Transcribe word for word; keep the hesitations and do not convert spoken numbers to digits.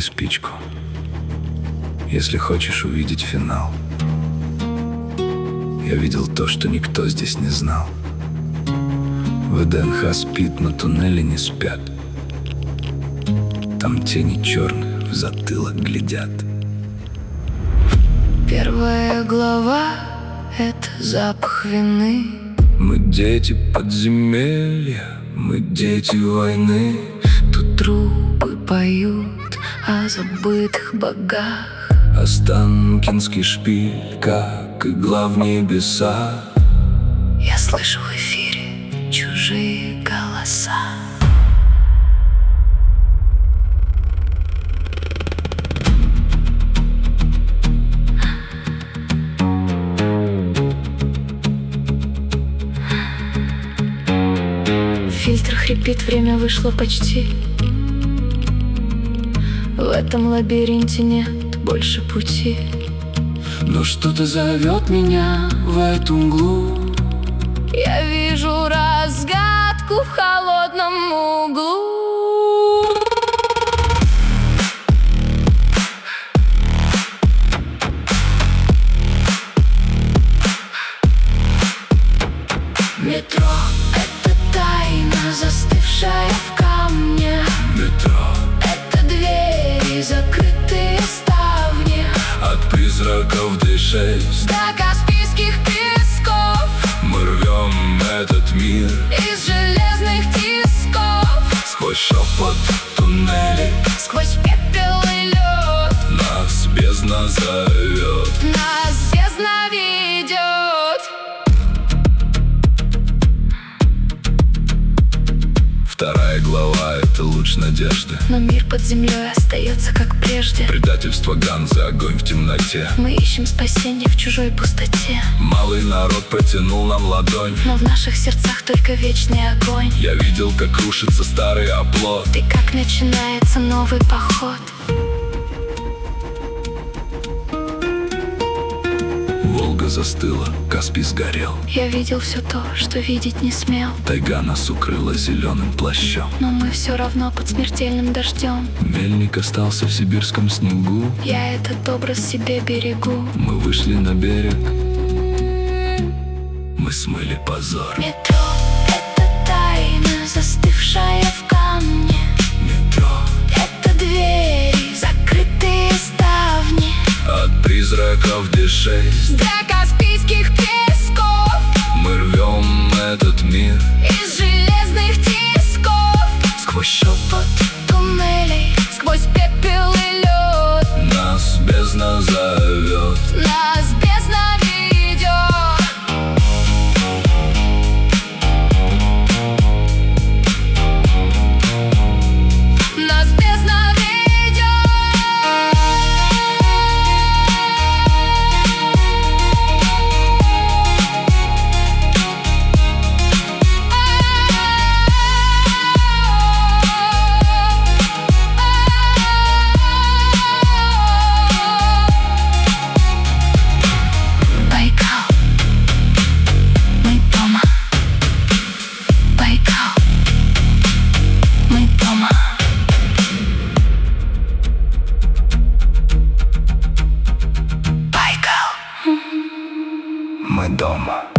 Зажги спичку, если хочешь увидеть финал. Я видел то, что никто здесь не знал. ВДНХ спит, но туннели не спят. Там тени черные в затылок глядят. Первая глава — это запах вины. Мы дети подземелья, мы дети войны. Тут трубы поют о забытых богах. Останкинский шпиль, как игла в небеса. Я слышу в эфире чужие голоса. Фильтр хрипит, время вышло почти. В этом лабиринте нет больше пути. Но что-то зовет меня в эту мглу. Я вижу разгадку в холодном углу. Метро — это тайна, застывшая в камне. Метро — это двери, закрытые ставни. от призраков дэ шесть До Каспийских песков мы рвем этот мир. из железных тисков. Сквозь шепот туннелей Сквозь пепел и лед нас бездна зовет. нас бездна ведет. Вторая глава — это луч надежды. Но мир под землей остается как прежде. Предательство Ганзы, огонь в темноте. Мы ищем спасение в чужой пустоте. Малый народ протянул нам ладонь. Но в наших сердцах только вечный огонь. Я видел, как рушится старый оплот. И как начинается новый поход. Волга застыла, Каспий сгорел. Я видел все то, что видеть не смел. Тайга нас укрыла зеленым плащом. Но мы все равно под смертельным дождем. Мельник остался в сибирском снегу. Я этот образ себе берегу. Мы вышли на берег, мы смыли позор. Метро — это тайна, застывшая в камне. Метро Это двери, закрытые ставни. от призраков дэ шесть До Каспийских песков мы рвем этот мир. из железных тисков. Сквозь шепот Туннелей, сквозь пепел и лед нас бездна зовет. нас бездна ведет. Нас бездна ведет. Байкал, мы дома. Байкал, мы дома. Байкал. Мы дома.